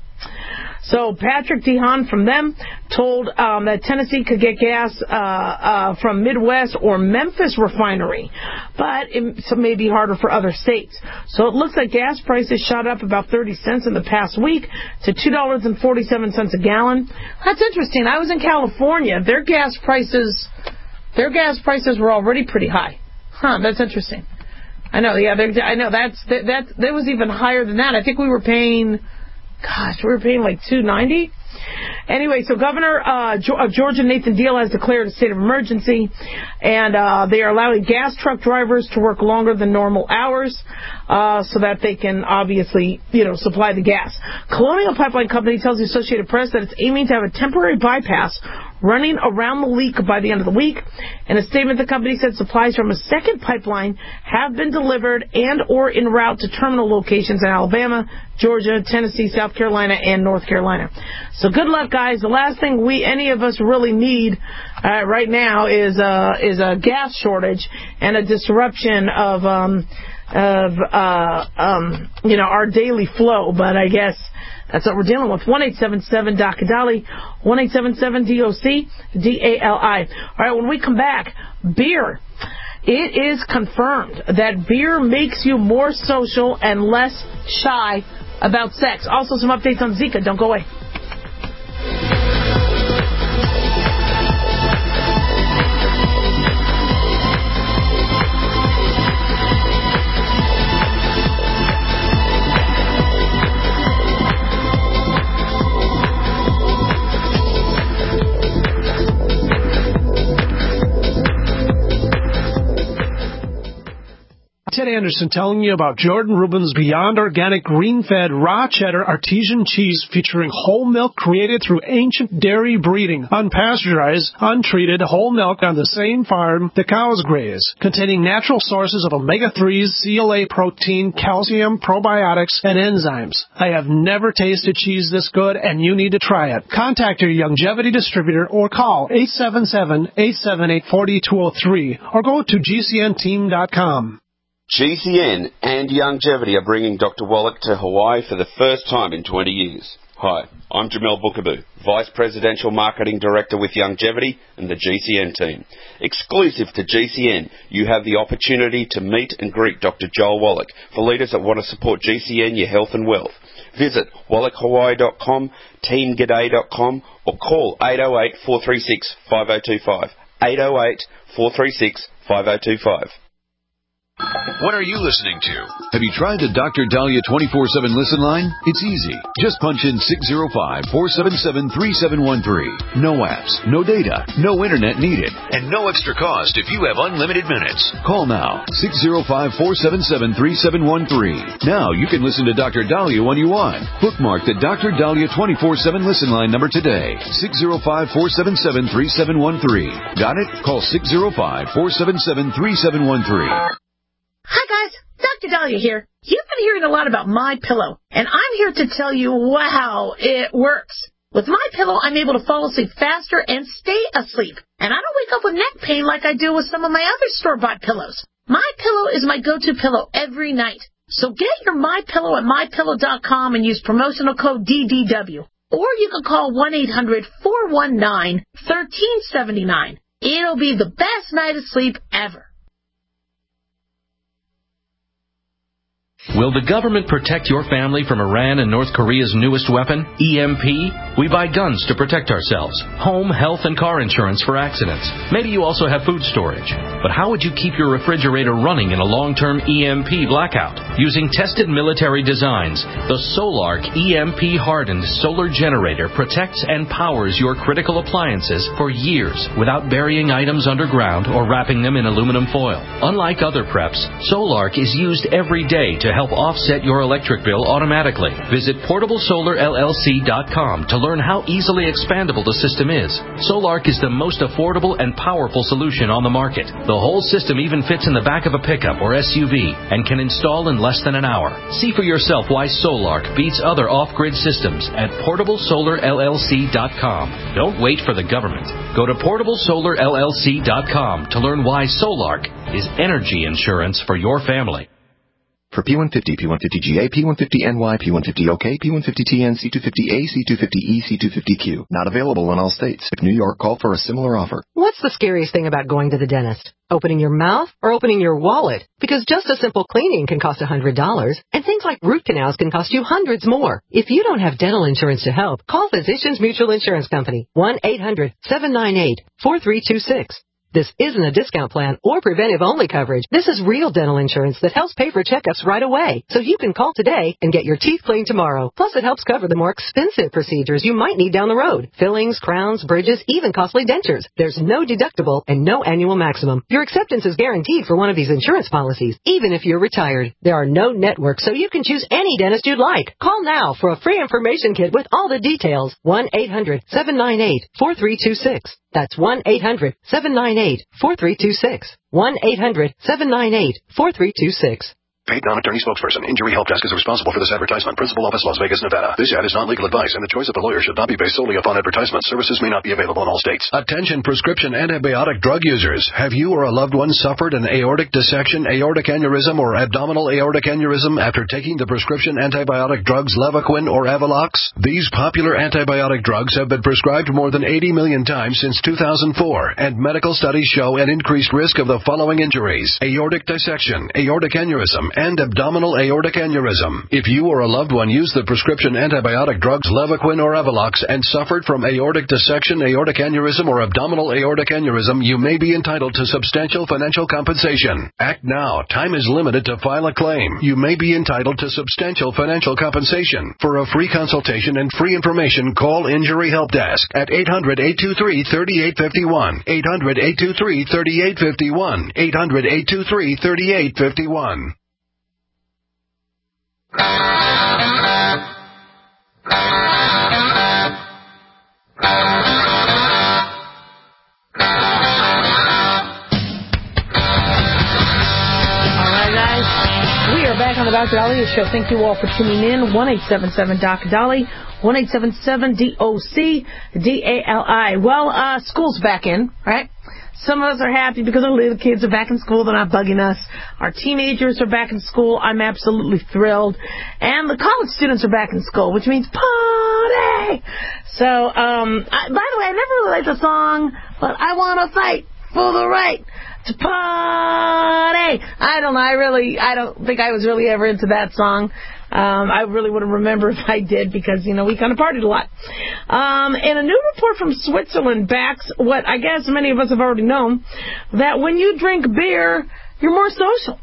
So Patrick DeHaan from them told um, that Tennessee could get gas uh, uh, from Midwest or Memphis refinery, but it so may be harder for other states. So it looks like gas prices shot up about thirty cents in the past week to two dollars and forty-seven cents a gallon. That's interesting. I was in California. Their gas prices, their gas prices were already pretty high. Huh? That's interesting. I know. Yeah, I know. That's that. That, that was even higher than that. I think we were paying. Gosh, we were paying like two ninety. Anyway, so Governor uh, of Georgia, Nathan Deal, has declared a state of emergency, and uh, they are allowing gas truck drivers to work longer than normal hours uh, so that they can obviously, you know, supply the gas. Colonial Pipeline Company tells the Associated Press that it's aiming to have a temporary bypass running around the leak by the end of the week. In a statement, the company said supplies from a second pipeline have been delivered and or en route to terminal locations in Alabama, Georgia, Tennessee, South Carolina, and North Carolina. So good luck, guys. The last thing we, any of us really need uh, right now is a, is a gas shortage and a disruption of, um, of uh, um, you know, our daily flow. But I guess that's what we're dealing with. one eight seven seven D O C D A L I, one eight seven seven D O C D A L I. All right, when we come back, beer. It is confirmed that beer makes you more social and less shy about sex. Also, some updates on Zika. Don't go away. Ted Anderson telling you about Jordan Rubin's Beyond Organic Green-Fed Raw Cheddar Artesian Cheese featuring whole milk created through ancient dairy breeding, unpasteurized, untreated whole milk on the same farm the cows graze, containing natural sources of omega threes, C L A protein, calcium, probiotics, and enzymes. I have never tasted cheese this good, and you need to try it. Contact your Youngevity distributor or call eight seven seven, eight seven eight, four two zero three or go to G C N team dot com. G C N and Youngevity are bringing Doctor Wallach to Hawaii for the first time in twenty years. Hi, I'm Jamel Bookaboo, Vice Presidential Marketing Director with Longevity and the G C N team. Exclusive to G C N, you have the opportunity to meet and greet Doctor Joel Wallach for leaders that want to support G C N, your health and wealth. Visit wallach hawaii dot com, team g'day dot com, or call eight oh eight, four three six, five oh two five. eight oh eight, four three six, five oh two five. What are you listening to? Have you tried the Doctor Dahlia twenty-four seven listen line? It's easy. Just punch in six oh five, four seven seven, three seven one three. No apps, no data, no internet needed, and no extra cost if you have unlimited minutes. Call now, six oh five, four seven seven, three seven one three. Now you can listen to Doctor Dahlia when you want. Bookmark the Doctor Dahlia twenty-four seven listen line number today, six oh five, four seven seven, three seven one three. Got it? Call six oh five, four seven seven, three seven one three. Hi guys, Doctor Dahlia here. You've been hearing a lot about MyPillow, and I'm here to tell you, wow, it works. With MyPillow, I'm able to fall asleep faster and stay asleep, and I don't wake up with neck pain like I do with some of my other store-bought pillows. MyPillow is my go-to pillow every night. So get your MyPillow at my pillow dot com and use promotional code D D W. Or you can call one eight hundred, four one nine, one three seven nine. It'll be the best night of sleep ever. Will the government protect your family from Iran and North Korea's newest weapon, E M P? We buy guns to protect ourselves, home, health, and car insurance for accidents. Maybe you also have food storage. But how would you keep your refrigerator running in a long-term E M P blackout? Using tested military designs, the Solark E M P-hardened solar generator protects and powers your critical appliances for years without burying items underground or wrapping them in aluminum foil. Unlike other preps, Solark is used every day to help offset your electric bill automatically. Visit portable solar L L C dot com to learn how easily expandable the system is. Solark is the most affordable and powerful solution on the market. The whole system even fits in the back of a pickup or S U V and can install in less than an hour. See for yourself why Solark beats other off-grid systems at portable solar L L C dot com. Don't wait for the government. Go to portable solar L L C dot com to learn why Solark is energy insurance for your family. For P one fifty, P one fifty G A, P one fifty N Y, P one fifty O K, P one fifty T N, C two fifty A, C two fifty E, C two fifty Q. Not available in all states. If New York, call for a similar offer. What's the scariest thing about going to the dentist? Opening your mouth or opening your wallet? Because just a simple cleaning can cost one hundred dollars, and things like root canals can cost you hundreds more. If you don't have dental insurance to help, call Physicians Mutual Insurance Company, one eight hundred, seven nine eight, four three two six. This isn't a discount plan or preventive-only coverage. This is real dental insurance that helps pay for checkups right away. So you can call today and get your teeth cleaned tomorrow. Plus, it helps cover the more expensive procedures you might need down the road. Fillings, crowns, bridges, even costly dentures. There's no deductible and no annual maximum. Your acceptance is guaranteed for one of these insurance policies, even if you're retired. There are no networks, so you can choose any dentist you'd like. Call now for a free information kit with all the details. one eight hundred, seven nine eight, four three two six. That's one eight hundred, seven nine eight, four three two six. one eight hundred, seven nine eight, four three two six. Paid non-attorney spokesperson. Injury Help Desk is responsible for this advertisement. Principal office, Las Vegas, Nevada. This ad is not legal advice, and the choice of the lawyer should not be based solely upon advertisement. Services may not be available in all states. Attention prescription antibiotic drug users. Have you or a loved one suffered an aortic dissection, aortic aneurysm, or abdominal aortic aneurysm after taking the prescription antibiotic drugs Levaquin or Avelox? These popular antibiotic drugs have been prescribed more than eighty million times since two thousand four, and medical studies show an increased risk of the following injuries: aortic dissection, aortic aneurysm, and abdominal aortic aneurysm. If you or a loved one used the prescription antibiotic drugs Levaquin or Avelox and suffered from aortic dissection, aortic aneurysm, or abdominal aortic aneurysm, you may be entitled to substantial financial compensation. Act now. Time is limited to file a claim. You may be entitled to substantial financial compensation. For a free consultation and free information, call Injury Help Desk at eight hundred, eight two three, three eight five one, eight hundred, eight two three, three eight five one, eight hundred, eight two three, three eight five one. All right, guys. We are back on the Doctor Dahlia Show. Thank you all for tuning in. one eight seven seven D O C Dolly, one eight seven seven D O C D A L I. Well, uh, school's back in, right? Some of us are happy because our little kids are back in school. They're not bugging us. Our teenagers are back in school. I'm absolutely thrilled. And the college students are back in school, which means party! Okay. So, um, I, by the way, I never really liked the song, but I want to fight for the right to party. I don't know. I really, I don't think I was really ever into that song. Um, I really wouldn't remember if I did because, you know, we kind of partied a lot. Um, and a new report from Switzerland backs what I guess many of us have already known, that when you drink beer, you're more social.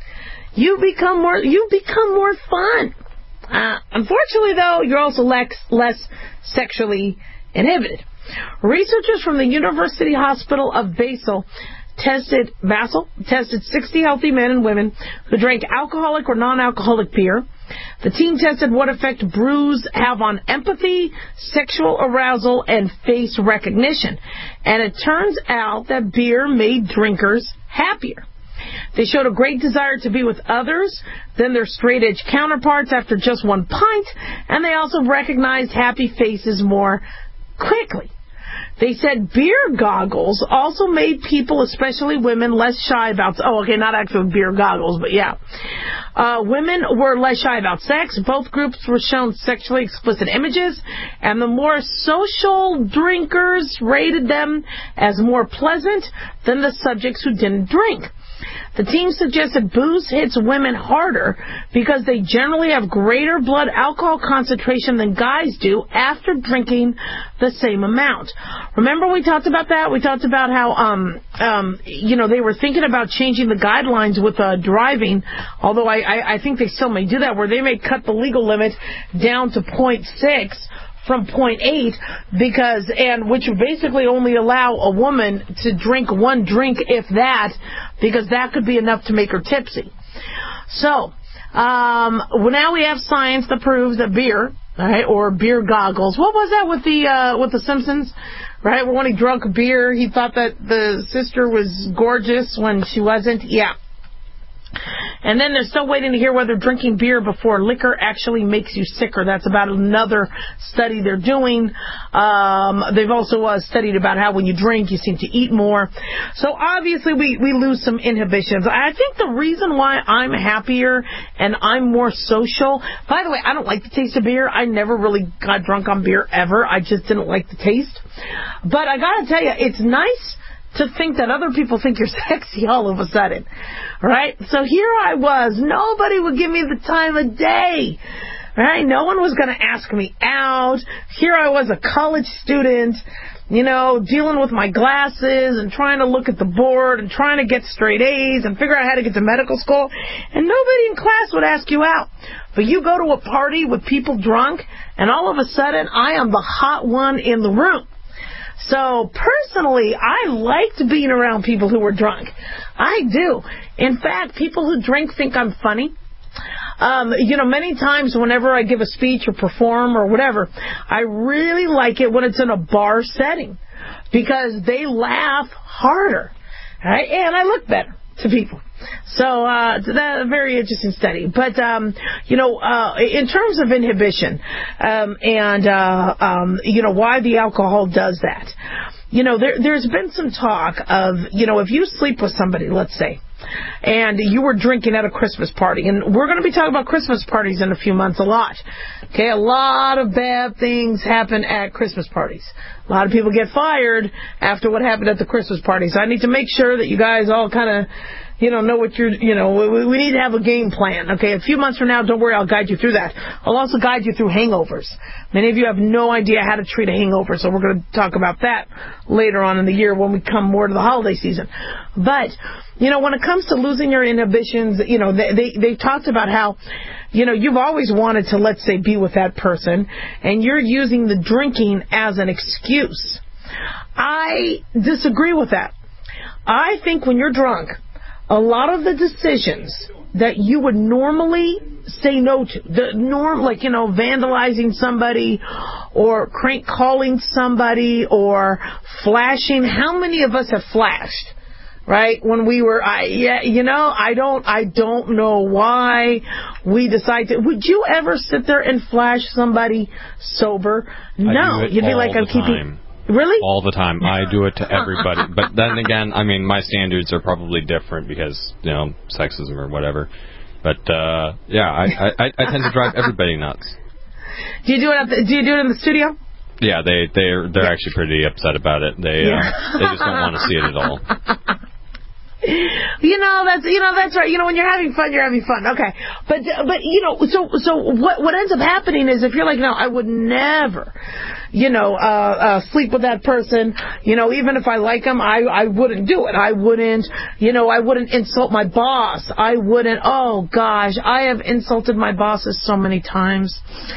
You become more, you become more fun. Uh, unfortunately, though, you're also less, less sexually inhibited. Researchers from the University Hospital of Basel tested Basel tested sixty healthy men and women who drank alcoholic or non-alcoholic beer. The team tested what effect brews have on empathy, sexual arousal, and face recognition. And it turns out that beer made drinkers happier. They showed a great desire to be with others than their straight-edge counterparts after just one pint, and they also recognized happy faces more quickly. They said beer goggles also made people, especially women, less shy about... Oh, okay, not actually beer goggles, but yeah. Uh, women were less shy about sex. Both groups were shown sexually explicit images, and the more social drinkers rated them as more pleasant than the subjects who didn't drink. The team suggested booze hits women harder because they generally have greater blood alcohol concentration than guys do after drinking the same amount. Remember we talked about that? We talked about how, um, um, you know, they were thinking about changing the guidelines with uh, driving, although I, I, I think they still may do that, where they may cut the legal limit down to point six from point eight, because, and which would basically only allow a woman to drink one drink, if that, because that could be enough to make her tipsy. So, um, well, now we have science that proves that beer, right, or beer goggles. What was that with the uh, with the Simpsons, right? When he drunk beer, he thought that the sister was gorgeous when she wasn't. Yeah. And then they're still waiting to hear whether drinking beer before liquor actually makes you sicker. That's about another study they're doing. Um, they've also uh, studied about how when you drink, you seem to eat more. So obviously we, we lose some inhibitions. I think the reason why I'm happier and I'm more social... By the way, I don't like the taste of beer. I never really got drunk on beer ever. I just didn't like the taste. But I gotta tell you, it's nice to think that other people think you're sexy all of a sudden, right? So here I was. Nobody would give me the time of day, right? No one was going to ask me out. Here I was, a college student, you know, dealing with my glasses and trying to look at the board and trying to get straight A's and figure out how to get to medical school. And nobody in class would ask you out. But you go to a party with people drunk, and all of a sudden I am the hot one in the room. So, personally, I liked being around people who were drunk. I do. In fact, people who drink think I'm funny. Um, you know, many times whenever I give a speech or perform or whatever, I really like it when it's in a bar setting because they laugh harder, right? And I look better to people. So, uh, that's a very interesting study. But, um, you know, uh, in terms of inhibition, um, and, uh, um, you know, why the alcohol does that, you know, there, there's been some talk of, you know, if you sleep with somebody, let's say, and you were drinking at a Christmas party, and we're going to be talking about Christmas parties in a few months a lot. Okay, a lot of bad things happen at Christmas parties. A lot of people get fired after what happened at the Christmas parties. So I need to make sure that you guys all kind of, you know, know what you're, you know, we, we need to have a game plan. Okay, a few months from now, don't worry, I'll guide you through that. I'll also guide you through hangovers. Many of you have no idea how to treat a hangover, so we're going to talk about that later on in the year when we come more to the holiday season. But, you know, when it comes to losing your inhibitions, you know, they, they, they talked about how, you know, you've always wanted to, let's say, be with that person, and you're using the drinking as an excuse. I disagree with that. I think when you're drunk, a lot of the decisions that you would normally say no to, the norm, like, you know, vandalizing somebody or crank calling somebody or flashing. How many of us have flashed, right? When we were, I, yeah, you know, I don't, I don't know why we decide to. Would you ever sit there and flash somebody sober? No, you'd be like, I'm keeping. Really? All the time. I do it to everybody. But then again, I mean, my standards are probably different because, you know, sexism or whatever. But, uh, yeah, I, I, I tend to drive everybody nuts. Do you do it at the, do you do it in the studio? Yeah, they they're they're yeah. actually pretty upset about it. They yeah. uh, they just don't want to see it at all. You know, that's, you know, that's right. You know, when you're having fun, you're having fun. Okay. But, but, you know, so, so what, what ends up happening is if you're like, no, I would never, you know, uh, uh, sleep with that person, you know, even if I like them, I, I wouldn't do it. I wouldn't, you know, I wouldn't insult my boss. I wouldn't, oh gosh, I have insulted my bosses so many times.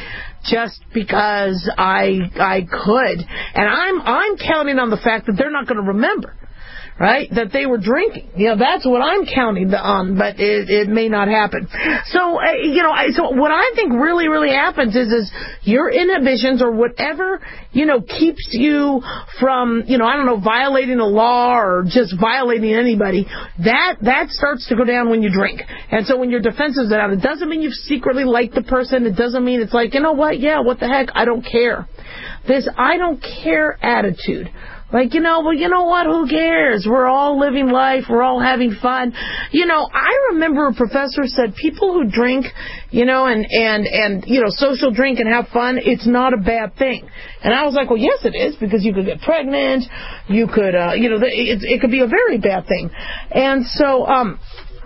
Just because I, I could. And I'm, I'm counting on the fact that they're not going to remember. Right? That they were drinking. You know, that's what I'm counting on, but it, it may not happen. So, uh, you know, I, so what I think really, really happens is, is your inhibitions or whatever, you know, keeps you from, you know, I don't know, violating a law or just violating anybody, that, that starts to go down when you drink. And so when your defenses are down, it doesn't mean you secretly like the person. It doesn't mean it's like, you know what? Yeah, what the heck? I don't care. This I don't care attitude. Like, you know, well, you know what? Who cares? We're all living life. We're all having fun. You know, I remember a professor said people who drink, you know, and, and, and, you know, social drink and have fun, it's not a bad thing. And I was like, well, yes, it is, because you could get pregnant. You could, uh, you know, it, it could be a very bad thing. And so, um,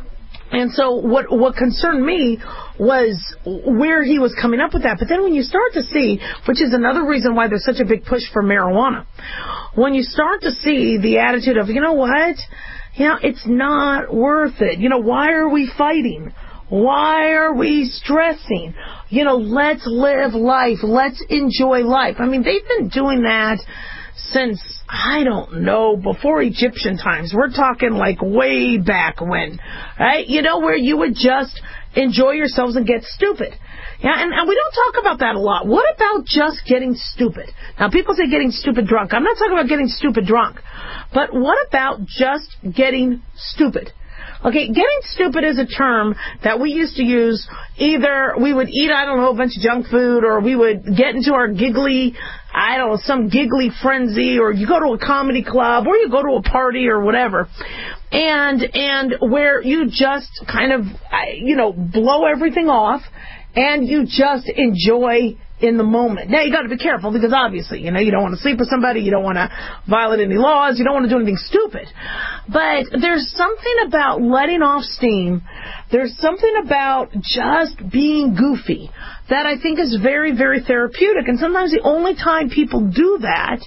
And so what what concerned me was where he was coming up with that. But then when you start to see, which is another reason why there's such a big push for marijuana, when you start to see the attitude of, you know what, you know, it's not worth it. You know, why are we fighting? Why are we stressing? You know, let's live life. Let's enjoy life. I mean, they've been doing that since, I don't know, before Egyptian times. We're talking like way back when, right? You know, where you would just enjoy yourselves and get stupid. Yeah, and, and we don't talk about that a lot. What about just getting stupid? Now, people say getting stupid drunk. I'm not talking about getting stupid drunk. But what about just getting stupid? Okay, getting stupid is a term that we used to use. Either we would eat, I don't know, a bunch of junk food, or we would get into our giggly, I don't know, some giggly frenzy, or you go to a comedy club, or you go to a party or whatever, and and where you just kind of, you know, blow everything off, and you just enjoy in the moment. Now, you got to be careful, because obviously, you know, you don't want to sleep with somebody, you don't want to violate any laws, you don't want to do anything stupid. But there's something about letting off steam, there's something about just being goofy that I think is very, very therapeutic. And sometimes the only time people do that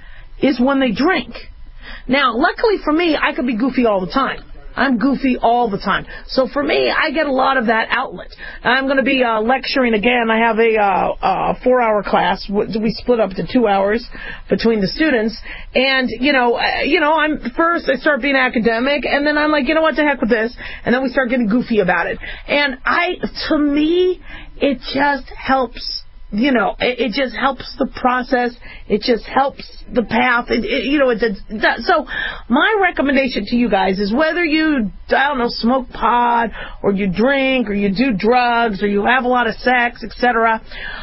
is when they drink. Now, luckily for me, I could be goofy all the time. I'm goofy all the time. So for me, I get a lot of that outlet. I'm going to be uh, lecturing again. I have a uh, uh, four-hour class. We split up to two hours between the students. And, you know, uh, you know, I'm first I start being academic, and then I'm like, you know what, the heck with this. And then we start getting goofy about it. And I, to me, it just helps. You know, it, it just helps the process. It just helps the path. It, it, you know, it, it, it, so my recommendation to you guys is whether you, I don't know, smoke pot, or you drink, or you do drugs, or you have a lot of sex, et cetera,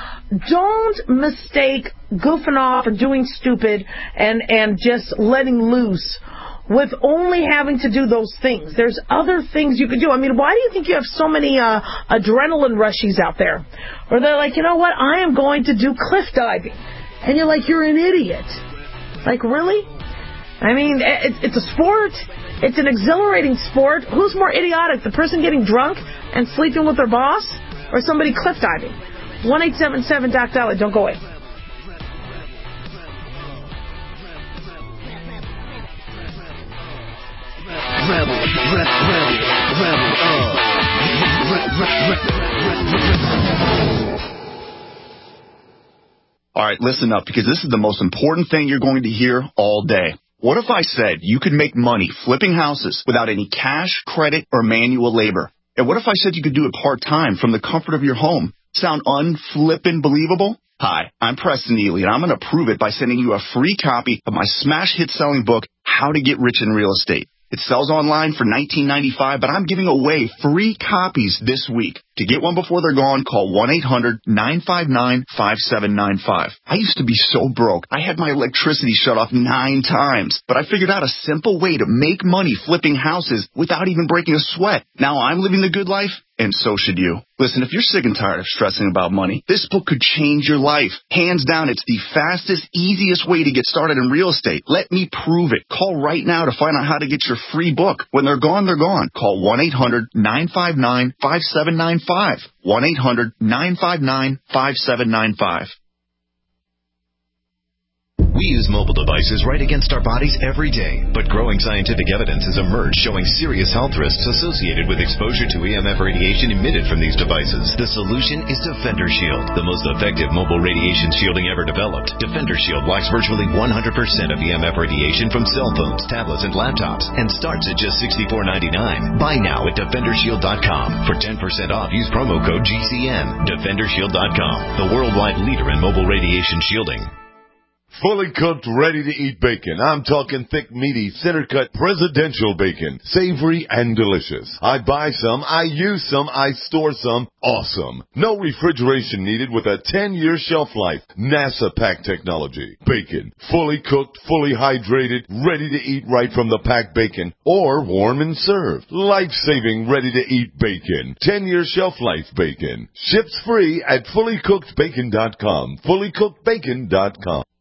don't mistake goofing off or doing stupid and, and just letting loose with only having to do those things. There's other things you could do. I mean, why do you think you have so many uh, adrenaline rushies out there? Or they're like, you know what, I am going to do cliff diving. And you're like, you're an idiot. Like, really? I mean, it, it's a sport. It's an exhilarating sport. Who's more idiotic, the person getting drunk and sleeping with their boss, or somebody cliff diving? one eight seven seven Doc Dolly. Don't go away. Rebel, rebel, rebel, rebel, uh. All right, listen up, because this is the most important thing you're going to hear all day. What if I said you could make money flipping houses without any cash, credit, or manual labor? And what if I said you could do it part-time from the comfort of your home? Sound unflippin' believable? Hi, I'm Preston Ely, and I'm going to prove it by sending you a free copy of my smash hit selling book, How to Get Rich in Real Estate. It sells online for nineteen ninety-five dollars, but I'm giving away free copies this week. To get one before they're gone, call one eight hundred nine five nine five seven nine five. I used to be so broke. I had my electricity shut off nine times, but I figured out a simple way to make money flipping houses without even breaking a sweat. Now I'm living the good life, and so should you. Listen, if you're sick and tired of stressing about money, this book could change your life. Hands down, it's the fastest, easiest way to get started in real estate. Let me prove it. Call right now to find out how to get your free book. When they're gone, they're gone. Call one eight hundred nine five nine five seven nine five. one eight hundred nine five nine five seven nine five. We use mobile devices right against our bodies every day, but growing scientific evidence has emerged showing serious health risks associated with exposure to E M F radiation emitted from these devices. The solution is Defender Shield, the most effective mobile radiation shielding ever developed. Defender Shield blocks virtually one hundred percent of E M F radiation from cell phones, tablets, and laptops, and starts at just sixty-four ninety-nine. Buy now at defender shield dot com. For ten percent off, use promo code G C N. defender shield dot com, the worldwide leader in mobile radiation shielding. Fully cooked, ready-to-eat bacon. I'm talking thick, meaty, center-cut, presidential bacon. Savory and delicious. I buy some, I use some, I store some. Awesome. No refrigeration needed with a ten-year shelf life. NASA pack technology. Bacon. Fully cooked, fully hydrated, ready to eat right from the packed bacon. Or warm and served. Life-saving, ready-to-eat bacon. ten-year shelf life bacon. Ships free at fully cooked bacon dot com. fully cooked bacon dot com.